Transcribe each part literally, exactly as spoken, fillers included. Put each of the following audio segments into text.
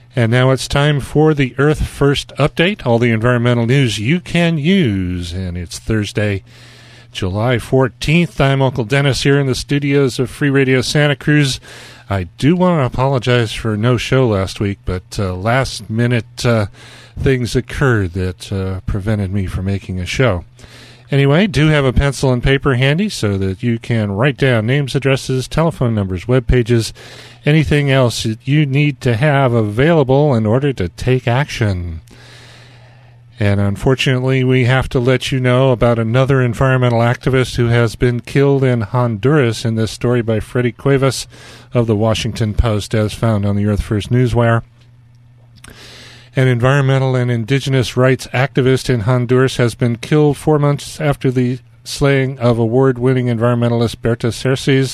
And now it's time for the Earth First Update, all the environmental news you can use. And it's Thursday, July fourteenth. I'm Uncle Dennis here in the studios of Free Radio Santa Cruz. I do want to apologize for no show last week, but uh, last minute uh, things occurred that uh, prevented me from making a show. Anyway, do have a pencil and paper handy so that you can write down names, addresses, telephone numbers, web pages, anything else that you need to have available in order to take action. And unfortunately, we have to let you know about another environmental activist who has been killed in Honduras in this story by Freddy Cuevas of the Washington Post, as found on the Earth First Newswire. An environmental and indigenous rights activist in Honduras has been killed four months after the slaying of award-winning environmentalist Berta Cerces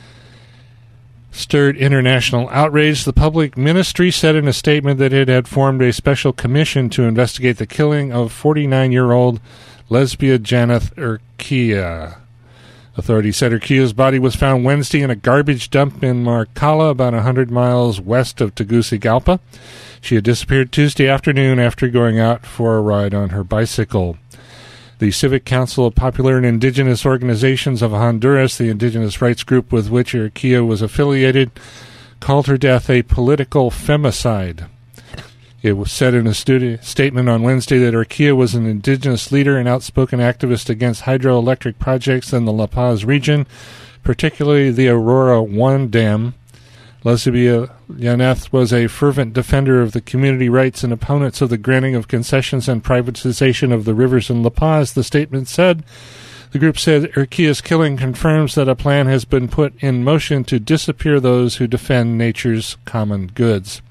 stirred international outrage. The public ministry said in a statement that it had formed a special commission to investigate the killing of forty-nine-year-old Lesbia Janeth Urquia. Authorities said Urquia's body was found Wednesday in a garbage dump in Marcala, about one hundred miles west of Tegucigalpa. She had disappeared Tuesday afternoon after going out for a ride on her bicycle. The Civic Council of Popular and Indigenous Organizations of Honduras, the indigenous rights group with which Urquia was affiliated, called her death a political femicide. It was said in a studi- statement on Wednesday that Urquia was an indigenous leader and outspoken activist against hydroelectric projects in the La Paz region, particularly the Aurora one Dam. Lesbia Janeth was a fervent defender of the community rights and opponents of the granting of concessions and privatization of the rivers in La Paz, the statement said. The group said Urquia's killing confirms that a plan has been put in motion to disappear those who defend nature's common goods.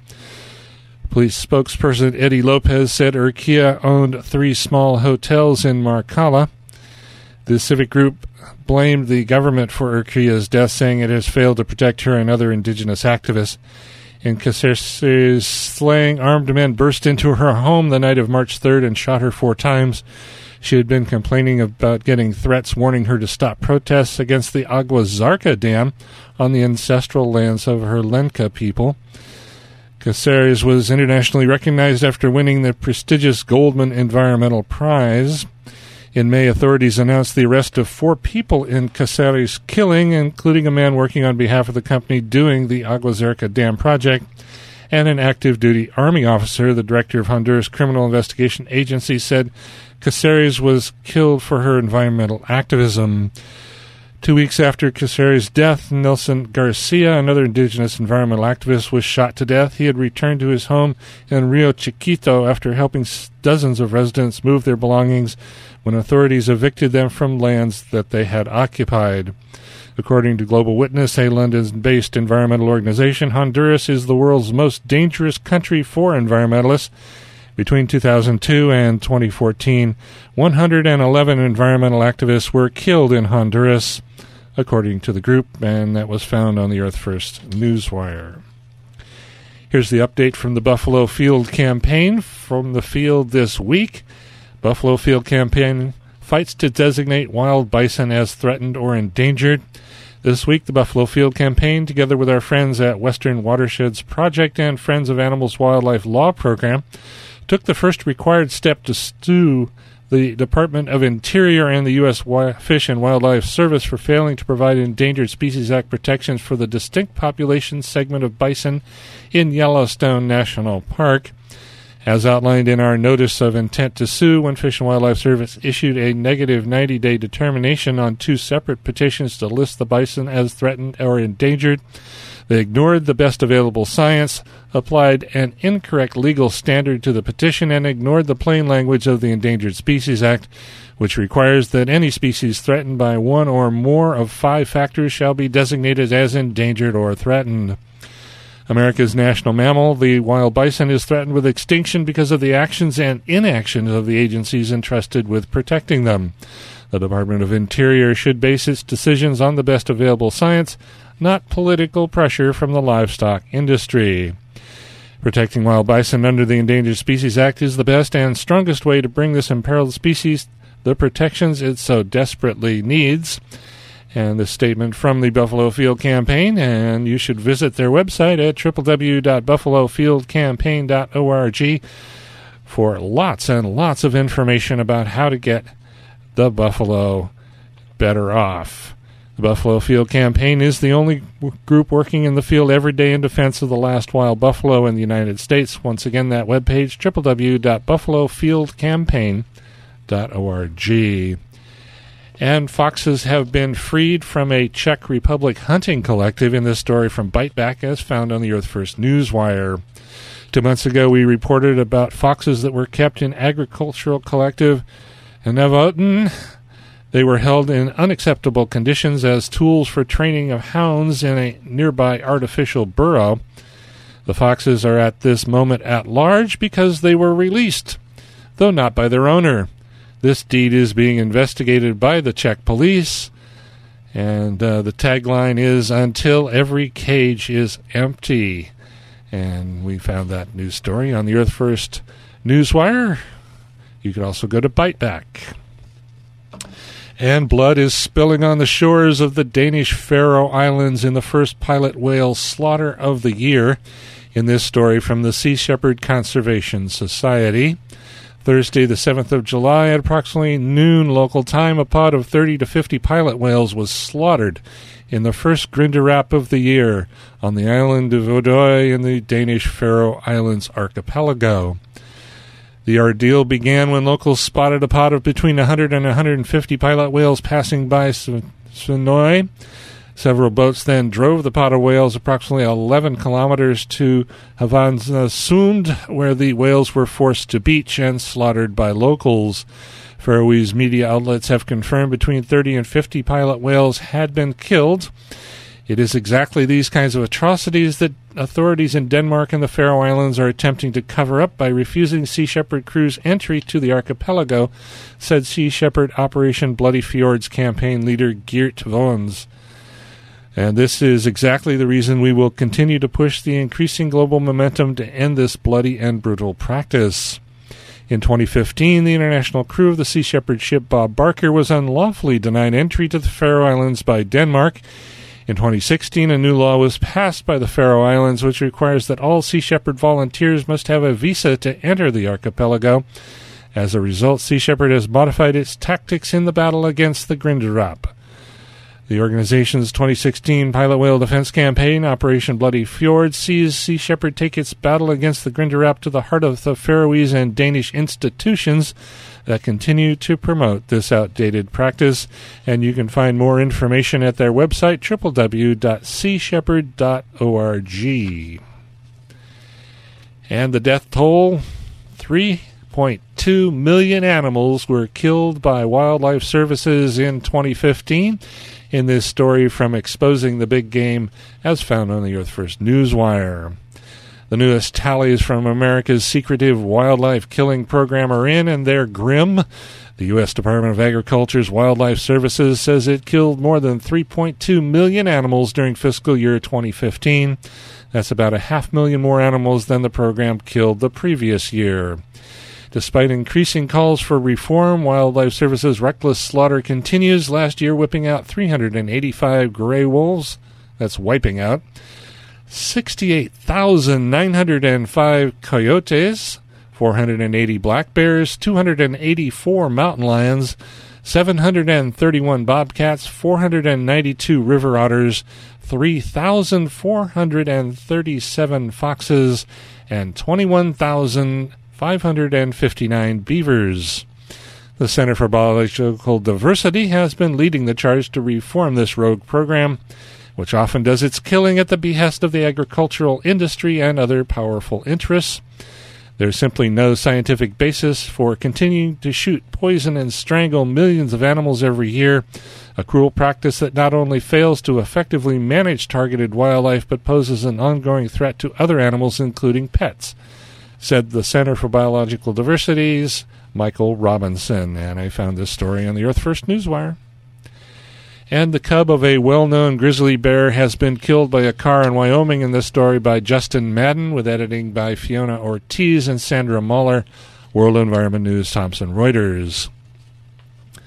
Police spokesperson Eddie Lopez said Urquia owned three small hotels in Marcala. The civic group blamed the government for Urquia's death, saying it has failed to protect her and other indigenous activists. In Caceres' slaying, armed men burst into her home the night of March third and shot her four times. She had been complaining about getting threats warning her to stop protests against the Agua Zarca Dam on the ancestral lands of her Lenca people. Caceres was internationally recognized after winning the prestigious Goldman Environmental Prize. In May, authorities announced the arrest of four people in Caceres' killing, including a man working on behalf of the company doing the Agua Zarca Dam project, and an active-duty Army officer. The director of Honduras Criminal Investigation Agency said Caceres was killed for her environmental activism. Two weeks after Caceres' death, Nelson Garcia, another indigenous environmental activist, was shot to death. He had returned to his home in Rio Chiquito after helping dozens of residents move their belongings when authorities evicted them from lands that they had occupied. According to Global Witness, a London-based environmental organization, Honduras is the world's most dangerous country for environmentalists. Between two thousand two and twenty fourteen, one hundred eleven environmental activists were killed in Honduras, according to the group, and that was found on the Earth First Newswire. Here's the update from the Buffalo Field Campaign. From the field this week, Buffalo Field Campaign fights to designate wild bison as threatened or endangered. This week, the Buffalo Field Campaign, together with our friends at Western Watersheds Project and Friends of Animals Wildlife Law Program, took the first required step to sue the Department of Interior and the U S Fish and Wildlife Service for failing to provide Endangered Species Act protections for the distinct population segment of bison in Yellowstone National Park. As outlined in our notice of intent to sue, when Fish and Wildlife Service issued a negative ninety-day determination on two separate petitions to list the bison as threatened or endangered, they ignored the best available science, applied an incorrect legal standard to the petition, and ignored the plain language of the Endangered Species Act, which requires that any species threatened by one or more of five factors shall be designated as endangered or threatened. America's national mammal, the wild bison, is threatened with extinction because of the actions and inaction of the agencies entrusted with protecting them. The Department of Interior should base its decisions on the best available science, not political pressure from the livestock industry. Protecting wild bison under the Endangered Species Act is the best and strongest way to bring this imperiled species the protections it so desperately needs. And the statement from the Buffalo Field Campaign, and you should visit their website at w w w dot buffalo field campaign dot org for lots and lots of information about how to get the buffalo better off. The Buffalo Field Campaign is the only w- group working in the field every day in defense of the last wild buffalo in the United States. Once again, that webpage, w w w dot buffalo field campaign dot org. And foxes have been freed from a Czech Republic hunting collective in this story from Biteback, as found on the Earth First Newswire. Two months ago, we reported about foxes that were kept in agricultural collective Nevoten. They were held in unacceptable conditions as tools for training of hounds in a nearby artificial burrow. The foxes are at this moment at large because they were released, though not by their owner. This deed is being investigated by the Czech police, and uh, the tagline is, "Until every cage is empty." And we found that news story on the Earth First Newswire. You can also go to Biteback. And blood is spilling on the shores of the Danish Faroe Islands in the first pilot whale slaughter of the year, in this story from the Sea Shepherd Conservation Society. Thursday, the seventh of July, at approximately noon local time, a pod of thirty to fifty pilot whales was slaughtered in the first Grinderap of the year on the island of Odøy in the Danish Faroe Islands archipelago. The ordeal began when locals spotted a pod of between one hundred and one hundred fifty pilot whales passing by Svinøy. Several boats then drove the pod of whales approximately eleven kilometers to Havøysund, where the whales were forced to beach and slaughtered by locals. Faroese media outlets have confirmed between thirty and fifty pilot whales had been killed. It is exactly these kinds of atrocities that authorities in Denmark and the Faroe Islands are attempting to cover up by refusing Sea Shepherd crews entry to the archipelago, said Sea Shepherd Operation Bloody Fjords campaign leader Geert Vons. And this is exactly the reason we will continue to push the increasing global momentum to end this bloody and brutal practice. In twenty fifteen, the international crew of the Sea Shepherd ship Bob Barker was unlawfully denied entry to the Faroe Islands by Denmark. In twenty sixteen, a new law was passed by the Faroe Islands which requires that all Sea Shepherd volunteers must have a visa to enter the archipelago. As a result, Sea Shepherd has modified its tactics in the battle against the Grinderap. The organization's twenty sixteen pilot whale defense campaign, Operation Bloody Fjords, sees Sea Shepherd take its battle against the Grinderap to the heart of the Faroese and Danish institutions that continue to promote this outdated practice. And you can find more information at their website, w w w dot sea shepherd dot org. And the death toll, three point two million animals were killed by wildlife services in twenty fifteen. In this story from Exposing the Big Game, as found on the Earth First Newswire. The newest tallies from America's secretive wildlife killing program are in, and they're grim. The U S Department of Agriculture's Wildlife Services says it killed more than three point two million animals during fiscal year twenty fifteen. That's about a half million more animals than the program killed the previous year. Despite increasing calls for reform, Wildlife Services' reckless slaughter continues, last year whipping out three hundred eighty-five gray wolves, that's wiping out, sixty-eight thousand nine hundred five coyotes, four hundred eighty black bears, two hundred eighty-four mountain lions, seven hundred thirty-one bobcats, four hundred ninety-two river otters, three thousand four hundred thirty-seven foxes, and twenty-one thousand five hundred fifty-nine beavers. The Center for Biological Diversity has been leading the charge to reform this rogue program, which often does its killing at the behest of the agricultural industry and other powerful interests. There's simply no scientific basis for continuing to shoot, poison, and strangle millions of animals every year, a cruel practice that not only fails to effectively manage targeted wildlife but poses an ongoing threat to other animals, including pets, said the Center for Biological Diversity's Michael Robinson. And I found this story on the Earth First Newswire. And the cub of a well-known grizzly bear has been killed by a car in Wyoming, in this story by Justin Madden, with editing by Fiona Ortiz and Sandra Muller. World Environment News, Thomson Reuters.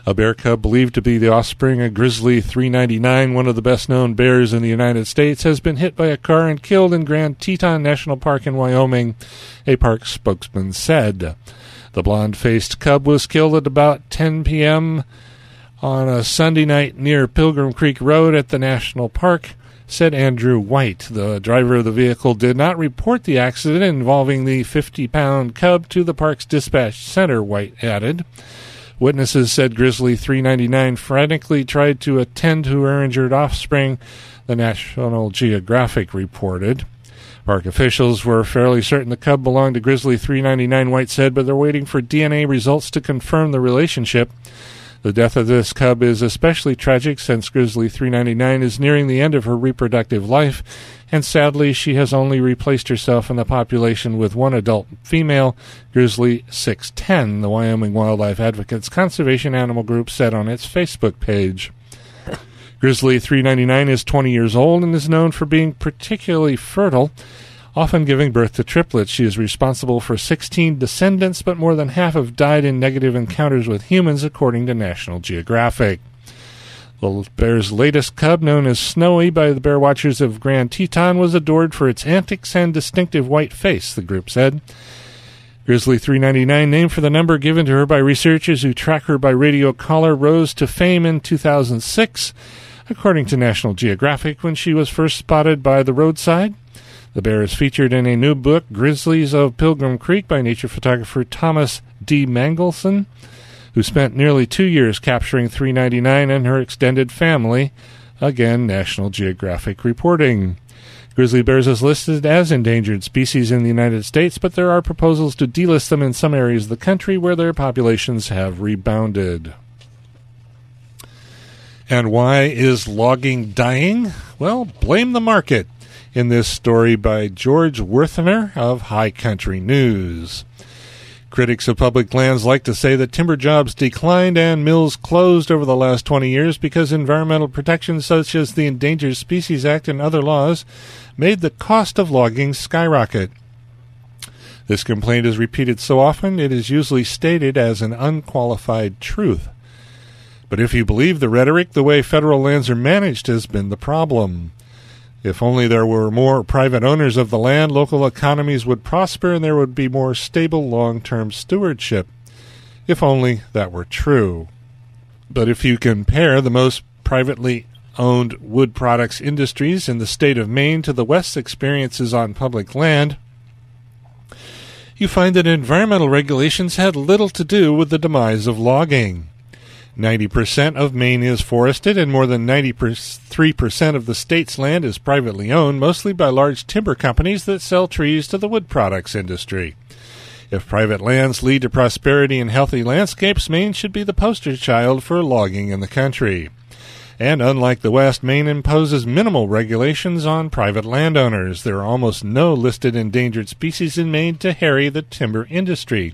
A bear cub believed to be the offspring of Grizzly three ninety-nine, one of the best-known bears in the United States, has been hit by a car and killed in Grand Teton National Park in Wyoming, a park spokesman said. The blonde-faced cub was killed at about ten p.m. on a Sunday night near Pilgrim Creek Road at the national park, said Andrew White. The driver of the vehicle did not report the accident involving the fifty-pound cub to the park's dispatch center, White added. Witnesses said Grizzly three ninety-nine frantically tried to attend to her injured offspring, the National Geographic reported. Park officials were fairly certain the cub belonged to Grizzly three ninety-nine, White said, but they're waiting for D N A results to confirm the relationship. The death of this cub is especially tragic since Grizzly three ninety-nine is nearing the end of her reproductive life, and sadly she has only replaced herself in the population with one adult female, Grizzly six ten, the Wyoming Wildlife Advocates Conservation Animal Group said on its Facebook page. Grizzly three ninety-nine is twenty years old and is known for being particularly fertile, often giving birth to triplets. She is responsible for sixteen descendants, but more than half have died in negative encounters with humans, according to National Geographic. The bear's latest cub, known as Snowy by the bear watchers of Grand Teton, was adored for its antics and distinctive white face, the group said. Grizzly three ninety-nine, named for the number given to her by researchers who track her by radio collar, rose to fame in two thousand six, according to National Geographic, when she was first spotted by the roadside. The bear is featured in a new book, Grizzlies of Pilgrim Creek, by nature photographer Thomas D. Mangelson, who spent nearly two years capturing three ninety-nine and her extended family. Again, National Geographic reporting. Grizzly bears is listed as endangered species in the United States, but there are proposals to delist them in some areas of the country where their populations have rebounded. And why is logging dying? Well, blame the market. In this story by George Werthener of High Country News. Critics of public lands like to say that timber jobs declined and mills closed over the last twenty years because environmental protections such as the Endangered Species Act and other laws made the cost of logging skyrocket. This complaint is repeated so often it is usually stated as an unqualified truth. But if you believe the rhetoric, the way federal lands are managed has been the problem. If only there were more private owners of the land, local economies would prosper and there would be more stable long-term stewardship. If only that were true. But if you compare the most privately owned wood products industries in the state of Maine to the West's experiences on public land, you find that environmental regulations had little to do with the demise of logging. ninety percent of Maine is forested, and more than ninety-three percent of the state's land is privately owned, mostly by large timber companies that sell trees to the wood products industry. If private lands lead to prosperity and healthy landscapes, Maine should be the poster child for logging in the country. And unlike the West, Maine imposes minimal regulations on private landowners. There are almost no listed endangered species in Maine to harry the timber industry.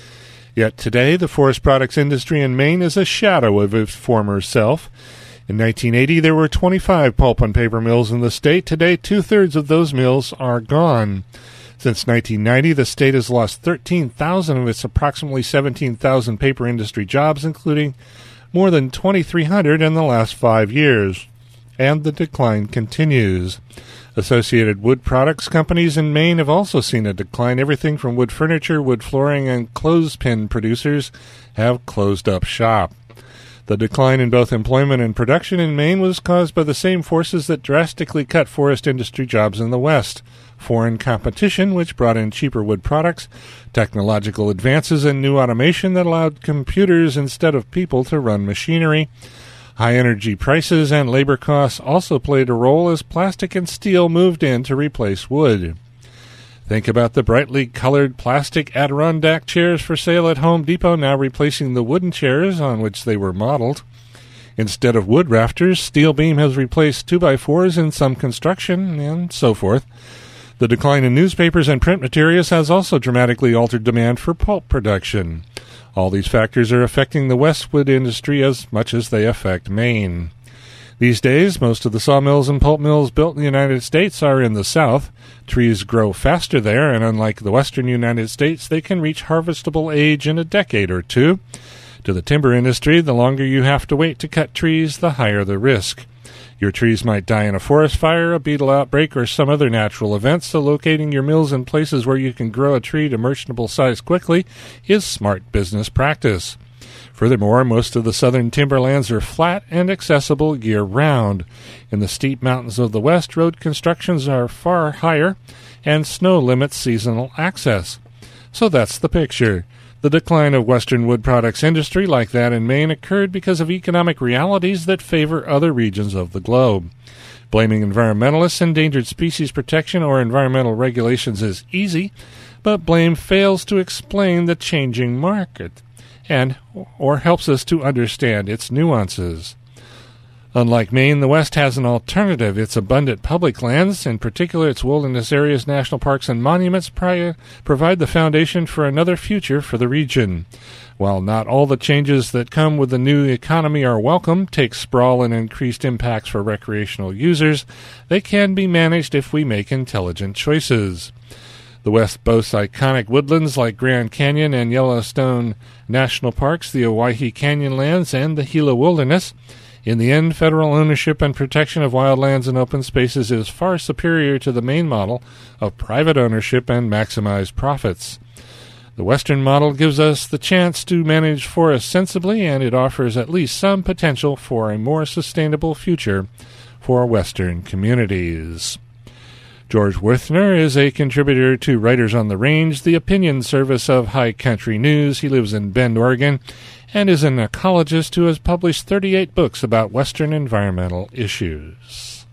Yet today, the forest products industry in Maine is a shadow of its former self. In nineteen eighty, there were twenty-five pulp and paper mills in the state. Today, two-thirds of those mills are gone. Since nineteen ninety, the state has lost thirteen thousand of its approximately seventeen thousand paper industry jobs, including more than twenty-three hundred in the last five years. And the decline continues. Associated wood products companies in Maine have also seen a decline. Everything from wood furniture, wood flooring, and clothespin producers have closed up shop. The decline in both employment and production in Maine was caused by the same forces that drastically cut forest industry jobs in the West. Foreign competition, which brought in cheaper wood products, technological advances, and new automation that allowed computers instead of people to run machinery. High energy prices and labor costs also played a role as plastic and steel moved in to replace wood. Think about the brightly colored plastic Adirondack chairs for sale at Home Depot now replacing the wooden chairs on which they were modeled. Instead of wood rafters, steel beam has replaced two by fours in some construction, and so forth. The decline in newspapers and print materials has also dramatically altered demand for pulp production. All these factors are affecting the Westwood industry as much as they affect Maine. These days, most of the sawmills and pulp mills built in the United States are in the South. Trees grow faster there, and unlike the western United States, they can reach harvestable age in a decade or two. To the timber industry, the longer you have to wait to cut trees, the higher the risk. Your trees might die in a forest fire, a beetle outbreak, or some other natural event, so locating your mills in places where you can grow a tree to merchantable size quickly is smart business practice. Furthermore, most of the southern timberlands are flat and accessible year-round. In the steep mountains of the west, road constructions are far higher, and snow limits seasonal access. So that's the picture. The decline of Western wood products industry, like that in Maine, occurred because of economic realities that favor other regions of the globe. Blaming environmentalists, endangered species protection, or environmental regulations is easy, but blame fails to explain the changing market and or helps us to understand its nuances. Unlike Maine, the West has an alternative. Its abundant public lands, in particular its wilderness areas, national parks, and monuments, pri- provide the foundation for another future for the region. While not all the changes that come with the new economy are welcome, take sprawl and increased impacts for recreational users, they can be managed if we make intelligent choices. The West boasts iconic woodlands like Grand Canyon and Yellowstone National Parks, the Owyhee Canyonlands, and the Gila Wilderness. In the end, federal ownership and protection of wildlands and open spaces is far superior to the Maine model of private ownership and maximized profits. The Western model gives us the chance to manage forests sensibly, and it offers at least some potential for a more sustainable future for Western communities. George Werthner is a contributor to Writers on the Range, the opinion service of High Country News. He lives in Bend, Oregon, and is an ecologist who has published thirty-eight books about Western environmental issues.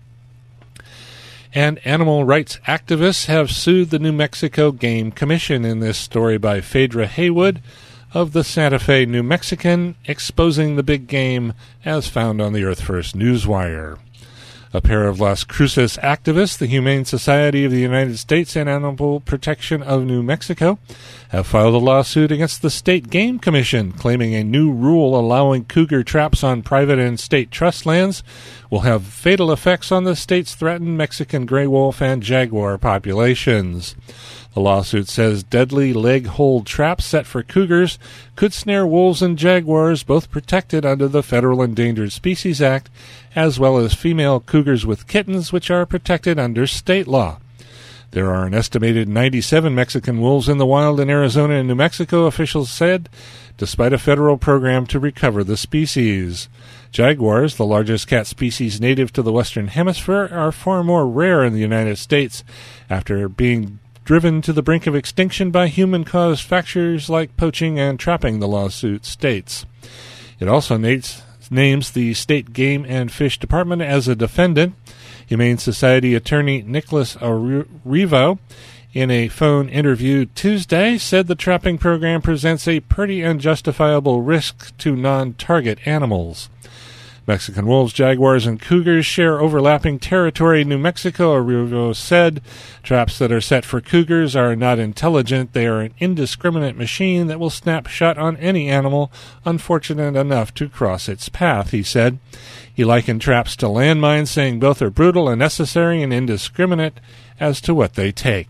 And animal rights activists have sued the New Mexico Game Commission in this story by Phaedra Haywood of the Santa Fe New Mexican, exposing the big game as found on the Earth First Newswire. A pair of Las Cruces activists, the Humane Society of the United States and Animal Protection of New Mexico, have filed a lawsuit against the State Game Commission, claiming a new rule allowing cougar traps on private and state trust lands will have fatal effects on the state's threatened Mexican gray wolf and jaguar populations. The lawsuit says deadly leg-hold traps set for cougars could snare wolves and jaguars, both protected under the Federal Endangered Species Act, as well as female cougars with kittens, which are protected under state law. There are an estimated ninety-seven Mexican wolves in the wild in Arizona and New Mexico, officials said, despite a federal program to recover the species. Jaguars, the largest cat species native to the Western Hemisphere, are far more rare in the United States after being driven to the brink of extinction by human-caused factors like poaching and trapping, the lawsuit states. It also names, names the State Game and Fish Department as a defendant. Humane Society attorney Nicholas Arrivo, in a phone interview Tuesday, said the trapping program presents a pretty unjustifiable risk to non-target animals. Mexican wolves, jaguars, and cougars share overlapping territory in New Mexico, Arrivo said. Traps that are set for cougars are not intelligent. They are an indiscriminate machine that will snap shut on any animal unfortunate enough to cross its path, he said. He likened traps to landmines, saying both are brutal, unnecessary, and indiscriminate as to what they take.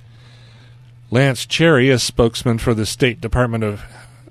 Lance Cherry, a spokesman for the State Department of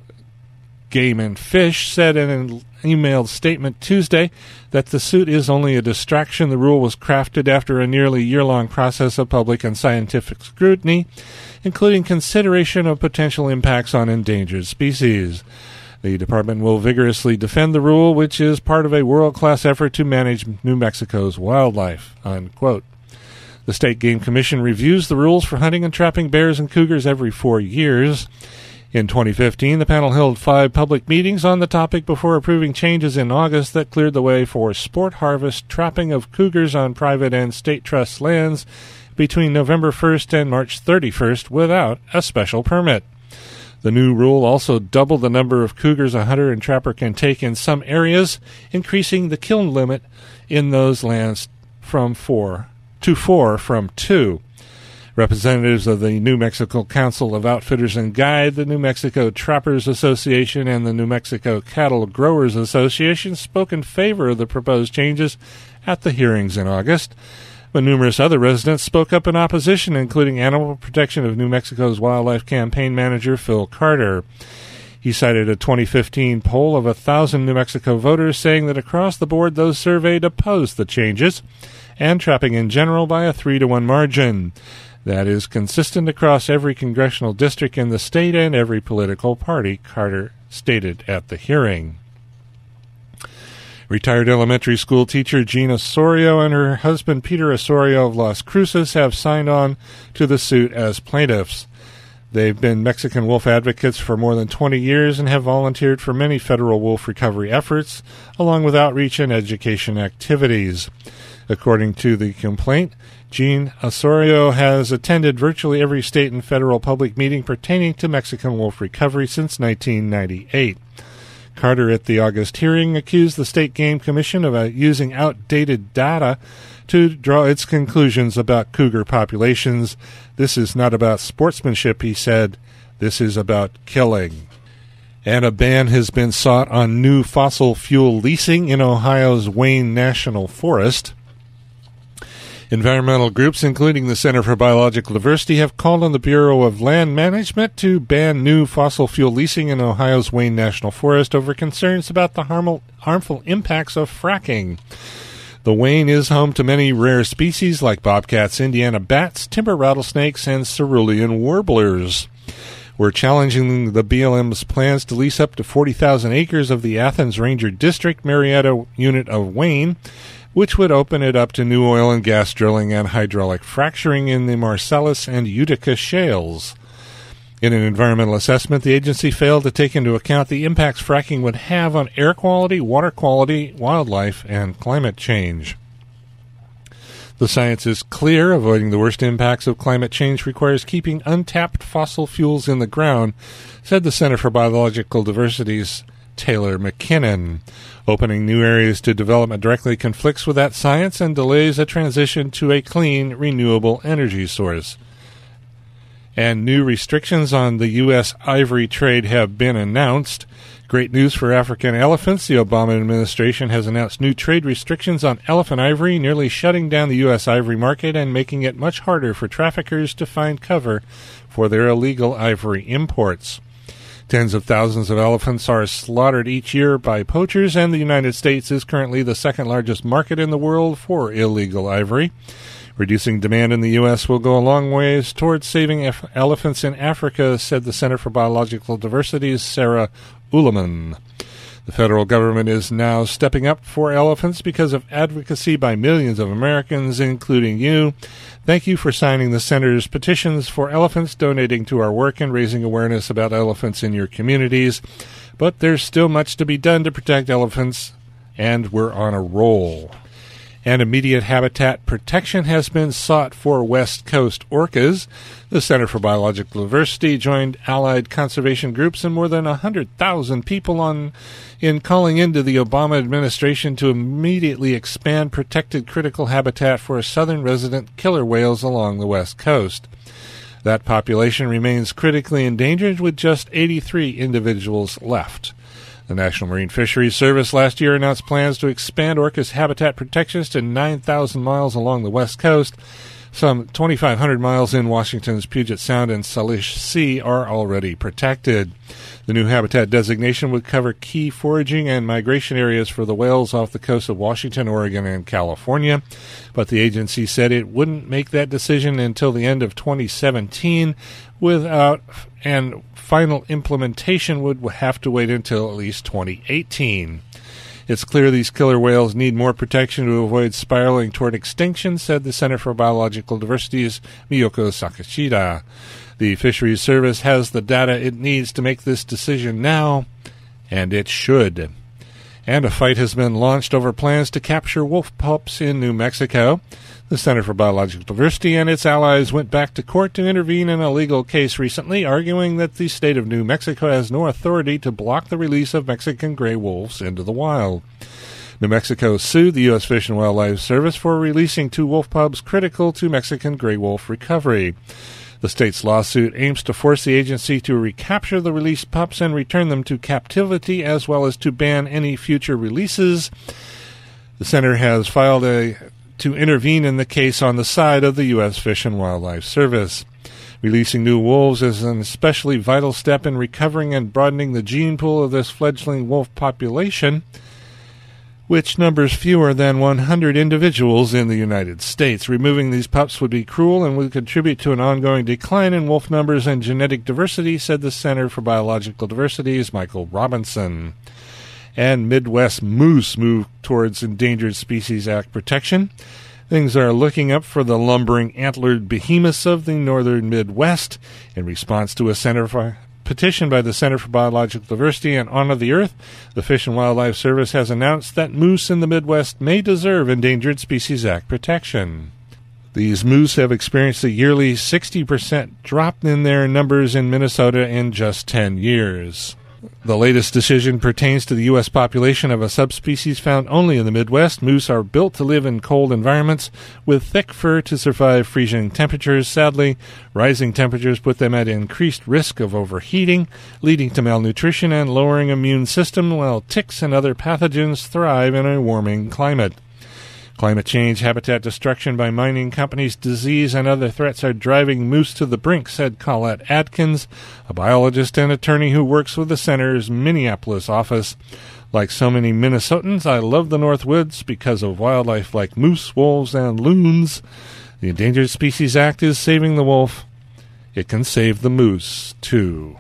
Game and Fish, said in an emailed statement Tuesday that the suit is only a distraction. The rule was crafted after a nearly year-long process of public and scientific scrutiny, including consideration of potential impacts on endangered species. The department will vigorously defend the rule, which is part of a world-class effort to manage New Mexico's wildlife, unquote. The State Game Commission reviews the rules for hunting and trapping bears and cougars every four years. In twenty fifteen, the panel held five public meetings on the topic before approving changes in August that cleared the way for sport harvest trapping of cougars on private and state trust lands between November first and March thirty-first without a special permit. The new rule also doubled the number of cougars a hunter and trapper can take in some areas, increasing the kill limit in those lands from four to four from two. Representatives of the New Mexico Council of Outfitters and Guide, the New Mexico Trappers Association, and the New Mexico Cattle Growers Association spoke in favor of the proposed changes at the hearings in August, but numerous other residents spoke up in opposition, including Animal Protection of New Mexico's Wildlife Campaign Manager Phil Carter. He cited a twenty fifteen poll of one thousand New Mexico voters saying that across the board those surveyed opposed the changes, and trapping in general by a three to one margin. That is consistent across every congressional district in the state and every political party, Carter stated at the hearing. Retired elementary school teacher Jean Osorio and her husband Peter Osorio of Las Cruces have signed on to the suit as plaintiffs. They've been Mexican wolf advocates for more than twenty years and have volunteered for many federal wolf recovery efforts, along with outreach and education activities. According to the complaint, Jean Osorio has attended virtually every state and federal public meeting pertaining to Mexican wolf recovery since nineteen ninety-eight. Carter, at the August hearing, accused the State Game Commission of uh, using outdated data to draw its conclusions about cougar populations. This is not about sportsmanship, he said. This is about killing. And a ban has been sought on new fossil fuel leasing in Ohio's Wayne National Forest. Environmental groups, including the Center for Biological Diversity, have called on the Bureau of Land Management to ban new fossil fuel leasing in Ohio's Wayne National Forest over concerns about the harmful, harmful impacts of fracking. The Wayne is home to many rare species like bobcats, Indiana bats, timber rattlesnakes, and cerulean warblers. We're challenging the B L M's plans to lease up to forty thousand acres of the Athens Ranger District Marietta unit of Wayne, which would open it up to new oil and gas drilling and hydraulic fracturing in the Marcellus and Utica shales. In an environmental assessment, the agency failed to take into account the impacts fracking would have on air quality, water quality, wildlife, and climate change. The science is clear. Avoiding the worst impacts of climate change requires keeping untapped fossil fuels in the ground, said the Center for Biological Diversity's Taylor McKinnon. Opening new areas to development directly conflicts with that science and delays a transition to a clean, renewable energy source. And new restrictions on the U S ivory trade have been announced. Great news for African elephants. The Obama administration has announced new trade restrictions on elephant ivory, nearly shutting down the U S ivory market and making it much harder for traffickers to find cover for their illegal ivory imports. Tens of thousands of elephants are slaughtered each year by poachers, and the United States is currently the second largest market in the world for illegal ivory. Reducing demand in the U S will go a long ways towards saving F- elephants in Africa, said the Center for Biological Diversity's Sarah Ullman. The federal government is now stepping up for elephants because of advocacy by millions of Americans, including you. Thank you for signing the Center's petitions for elephants, donating to our work, and raising awareness about elephants in your communities. But there's still much to be done to protect elephants, and we're on a roll. And immediate habitat protection has been sought for West Coast orcas. The Center for Biological Diversity joined allied conservation groups and more than one hundred thousand people on in calling into the Obama administration to immediately expand protected critical habitat for southern resident killer whales along the West Coast. That population remains critically endangered, with just eighty-three individuals left. The National Marine Fisheries Service last year announced plans to expand orcas habitat protections to nine thousand miles along the West Coast. Some twenty-five hundred miles in Washington's Puget Sound and Salish Sea are already protected. The new habitat designation would cover key foraging and migration areas for the whales off the coast of Washington, Oregon, and California, but the agency said it wouldn't make that decision until the end of twenty seventeen, without and final implementation would have to wait until at least twenty eighteen. It's clear these killer whales need more protection to avoid spiraling toward extinction, said the Center for Biological Diversity's Miyoko Sakashida. The Fisheries Service has the data it needs to make this decision now, and it should. And a fight has been launched over plans to capture wolf pups in New Mexico. The Center for Biological Diversity and its allies went back to court to intervene in a legal case recently, arguing that the state of New Mexico has no authority to block the release of Mexican gray wolves into the wild. New Mexico sued the U S Fish and Wildlife Service for releasing two wolf pups critical to Mexican gray wolf recovery. The state's lawsuit aims to force the agency to recapture the released pups and return them to captivity, as well as to ban any future releases. The center has filed a to intervene in the case on the side of the U S Fish and Wildlife Service. Releasing new wolves is an especially vital step in recovering and broadening the gene pool of this fledgling wolf population, which numbers fewer than one hundred individuals in the United States. Removing these pups would be cruel and would contribute to an ongoing decline in wolf numbers and genetic diversity, said the Center for Biological Diversity's Michael Robinson. And Midwest moose move towards Endangered Species Act protection. Things are looking up for the lumbering antlered behemoths of the northern Midwest. In response to a Center for petition by the Center for Biological Diversity and Honor the Earth, the Fish and Wildlife Service has announced that moose in the Midwest may deserve Endangered Species Act protection. These moose have experienced a yearly sixty percent drop in their numbers in Minnesota in just ten years. The latest decision pertains to the U S population of a subspecies found only in the Midwest. Moose are built to live in cold environments with thick fur to survive freezing temperatures. Sadly, rising temperatures put them at increased risk of overheating, leading to malnutrition and lowering immune system, while ticks and other pathogens thrive in a warming climate. Climate change, habitat destruction by mining companies, disease, and other threats are driving moose to the brink, said Colette Adkins, a biologist and attorney who works with the center's Minneapolis office. Like so many Minnesotans, I love the North Woods because of wildlife like moose, wolves, and loons. The Endangered Species Act is saving the wolf. It can save the moose, too.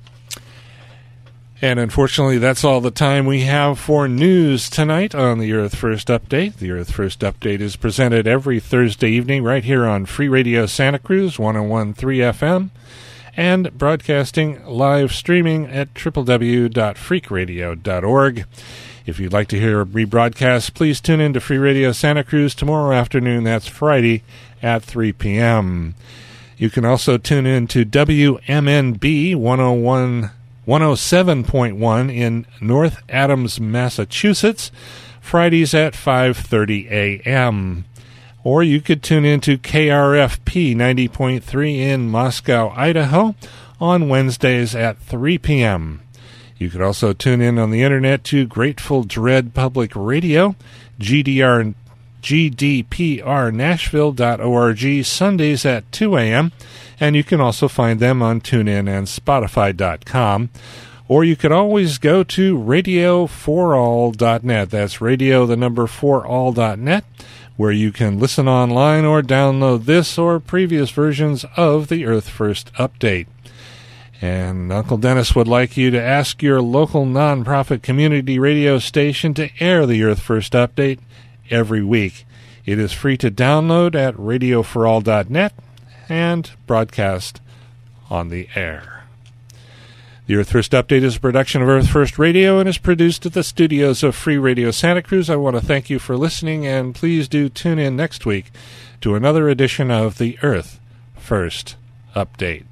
And unfortunately, that's all the time we have for news tonight on the Earth First Update. The Earth First Update is presented every Thursday evening right here on Free Radio Santa Cruz, one oh one point three F M, and broadcasting live streaming at w w w dot freak radio dot org. If you'd like to hear a rebroadcast, please tune in to Free Radio Santa Cruz tomorrow afternoon. That's Friday at three p.m. You can also tune in to W M N B one oh one one oh seven point one in North Adams, Massachusetts, Fridays at five thirty a.m. Or you could tune in to K R F P ninety point three in Moscow, Idaho, on Wednesdays at three p.m. You could also tune in on the internet to Grateful Dread Public Radio, G D R, G D P R Nashville dot org, Sundays at two a.m., and you can also find them on TuneIn and Spotify dot com. Or you could always go to radio for all dot net. That's radio, the number for all dot net, where you can listen online or download this or previous versions of the Earth First Update. And Uncle Dennis would like you to ask your local nonprofit community radio station to air the Earth First Update every week. It is free to download at radio for all dot net and broadcast on the air. The Earth First Update is a production of Earth First Radio and is produced at the studios of Free Radio Santa Cruz. I want to thank you for listening, and please do tune in next week to another edition of the Earth First Update.